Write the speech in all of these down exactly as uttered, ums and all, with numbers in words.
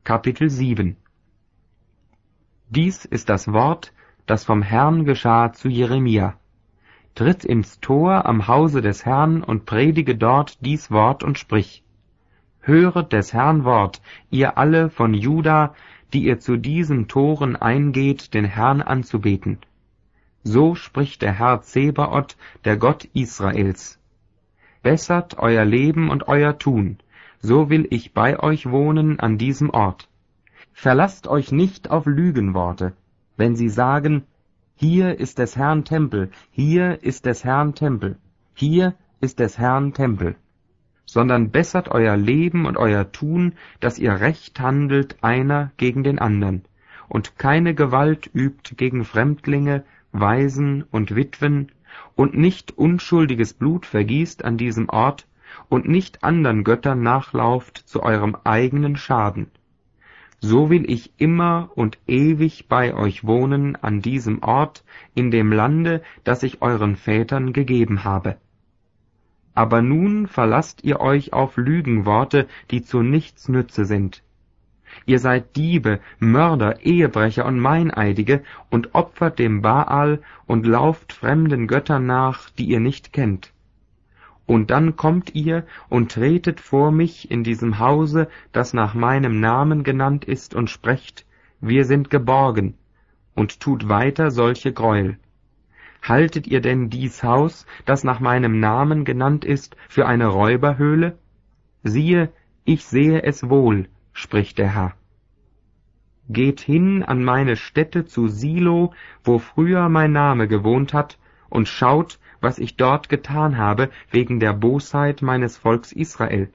Kapitel sieben. Dies ist das Wort, das vom Herrn geschah zu Jeremia. Tritt ins Tor am Hause des Herrn und predige dort dies Wort und sprich: Höret des Herrn Wort, ihr alle von Juda, die ihr zu diesen Toren eingeht, den Herrn anzubeten. So spricht der Herr Zebaoth, der Gott Israels. Bessert euer Leben und euer Tun, so will ich bei euch wohnen an diesem Ort. Verlasst euch nicht auf Lügenworte, wenn sie sagen: Hier ist des Herrn Tempel, hier ist des Herrn Tempel, hier ist des Herrn Tempel. Sondern bessert euer Leben und euer Tun, dass ihr recht handelt einer gegen den andern, und keine Gewalt übt gegen Fremdlinge, Waisen und Witwen, und nicht unschuldiges Blut vergießt an diesem Ort, und nicht andern Göttern nachlauft zu eurem eigenen Schaden. So will ich immer und ewig bei euch wohnen an diesem Ort, in dem Lande, das ich euren Vätern gegeben habe. Aber nun verlasst ihr euch auf Lügenworte, die zu nichts Nütze sind. Ihr seid Diebe, Mörder, Ehebrecher und Meineidige und opfert dem Baal und lauft fremden Göttern nach, die ihr nicht kennt. Und dann kommt ihr und tretet vor mich in diesem Hause, das nach meinem Namen genannt ist, und sprecht: Wir sind geborgen, und tut weiter solche Gräuel. Haltet ihr denn dies Haus, das nach meinem Namen genannt ist, für eine Räuberhöhle? Siehe, ich sehe es wohl, spricht der Herr. Geht hin an meine Stätte zu Silo, wo früher mein Name gewohnt hat, und schaut, was ich dort getan habe, wegen der Bosheit meines Volks Israel.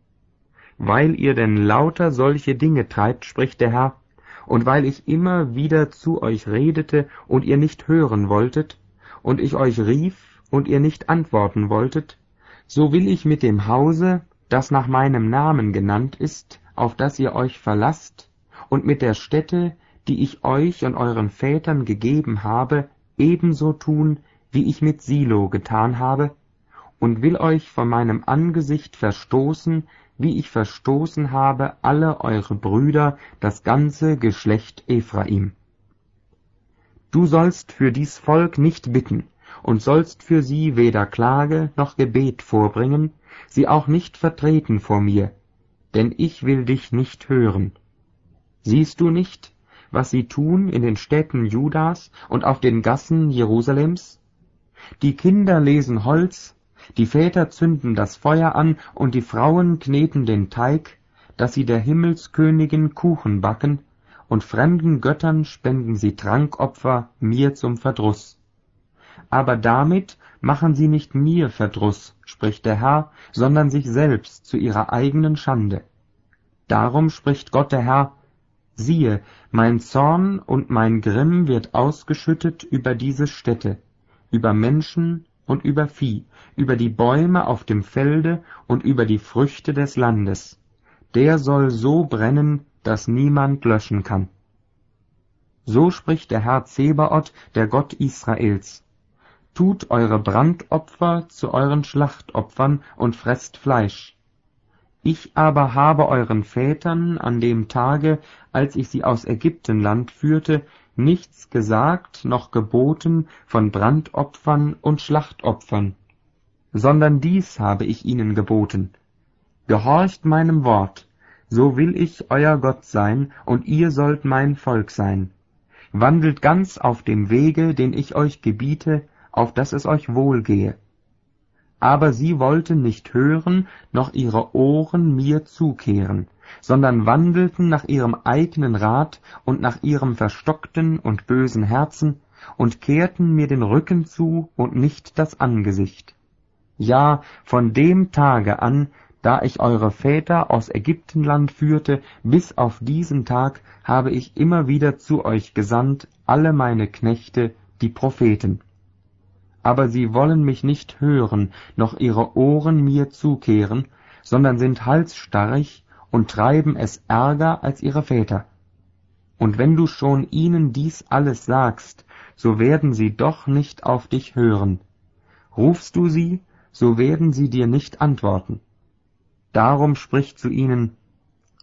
Weil ihr denn lauter solche Dinge treibt, spricht der Herr, und weil ich immer wieder zu euch redete und ihr nicht hören wolltet, und ich euch rief und ihr nicht antworten wolltet, so will ich mit dem Hause, das nach meinem Namen genannt ist, auf das ihr euch verlasst, und mit der Stätte, die ich euch und euren Vätern gegeben habe, ebenso tun, wie ich mit Silo getan habe, und will euch von meinem Angesicht verstoßen, wie ich verstoßen habe alle eure Brüder, das ganze Geschlecht Ephraim. Du sollst für dies Volk nicht bitten, und sollst für sie weder Klage noch Gebet vorbringen, sie auch nicht vertreten vor mir, denn ich will dich nicht hören. Siehst du nicht, was sie tun in den Städten Judas und auf den Gassen Jerusalems? Die Kinder lesen Holz, die Väter zünden das Feuer an, und die Frauen kneten den Teig, dass sie der Himmelskönigin Kuchen backen, und fremden Göttern spenden sie Trankopfer mir zum Verdruss. Aber damit machen sie nicht mir Verdruss, spricht der Herr, sondern sich selbst zu ihrer eigenen Schande. Darum spricht Gott der Herr: Siehe, mein Zorn und mein Grimm wird ausgeschüttet über diese Städte, über Menschen und über Vieh, über die Bäume auf dem Felde und über die Früchte des Landes. Der soll so brennen, dass niemand löschen kann. So spricht der Herr Zebaoth, der Gott Israels: Tut eure Brandopfer zu euren Schlachtopfern und fresst Fleisch. Ich aber habe euren Vätern an dem Tage, als ich sie aus Ägyptenland führte, nichts gesagt noch geboten von Brandopfern und Schlachtopfern, sondern dies habe ich ihnen geboten: Gehorcht meinem Wort, so will ich euer Gott sein, und ihr sollt mein Volk sein. Wandelt ganz auf dem Wege, den ich euch gebiete, auf dass es euch wohlgehe. Aber sie wollten nicht hören, noch ihre Ohren mir zukehren, sondern wandelten nach ihrem eigenen Rat und nach ihrem verstockten und bösen Herzen und kehrten mir den Rücken zu und nicht das Angesicht. Ja, von dem Tage an, da ich eure Väter aus Ägyptenland führte, bis auf diesen Tag habe ich immer wieder zu euch gesandt alle meine Knechte, die Propheten. Aber sie wollen mich nicht hören, noch ihre Ohren mir zukehren, sondern sind halsstarrig und treiben es ärger als ihre Väter. Und wenn du schon ihnen dies alles sagst, so werden sie doch nicht auf dich hören. Rufst du sie, so werden sie dir nicht antworten. Darum sprich zu ihnen: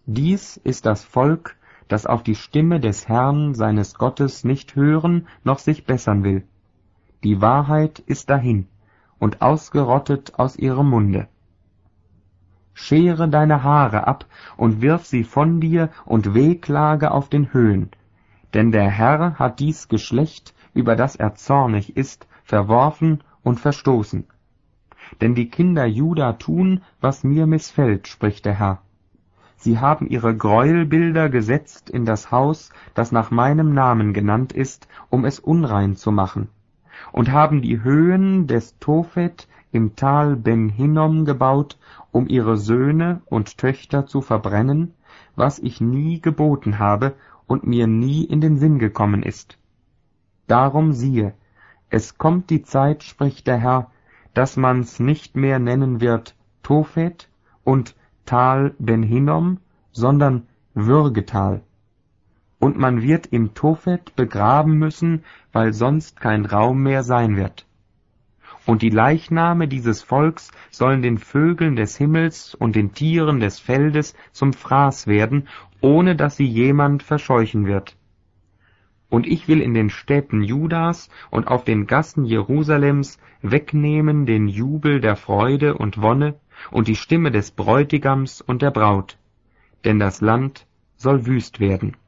Dies ist das Volk, das auf die Stimme des Herrn seines Gottes nicht hören noch sich bessern will. Die Wahrheit ist dahin und ausgerottet aus ihrem Munde. Schere deine Haare ab und wirf sie von dir und wehklage auf den Höhen, denn der Herr hat dies Geschlecht, über das er zornig ist, verworfen und verstoßen. Denn die Kinder Juda tun, was mir missfällt, spricht der Herr. Sie haben ihre Gräuelbilder gesetzt in das Haus, das nach meinem Namen genannt ist, um es unrein zu machen, und haben die Höhen des Tophet im Tal Ben Hinnom gebaut, um ihre Söhne und Töchter zu verbrennen, was ich nie geboten habe und mir nie in den Sinn gekommen ist. Darum siehe, es kommt die Zeit, spricht der Herr, dass man's nicht mehr nennen wird Tophet und Tal Ben Hinnom, sondern Würgetal. Und man wird im Tophet begraben müssen, weil sonst kein Raum mehr sein wird. Und die Leichname dieses Volks sollen den Vögeln des Himmels und den Tieren des Feldes zum Fraß werden, ohne dass sie jemand verscheuchen wird. Und ich will in den Städten Judas und auf den Gassen Jerusalems wegnehmen den Jubel der Freude und Wonne und die Stimme des Bräutigams und der Braut, denn das Land soll wüst werden.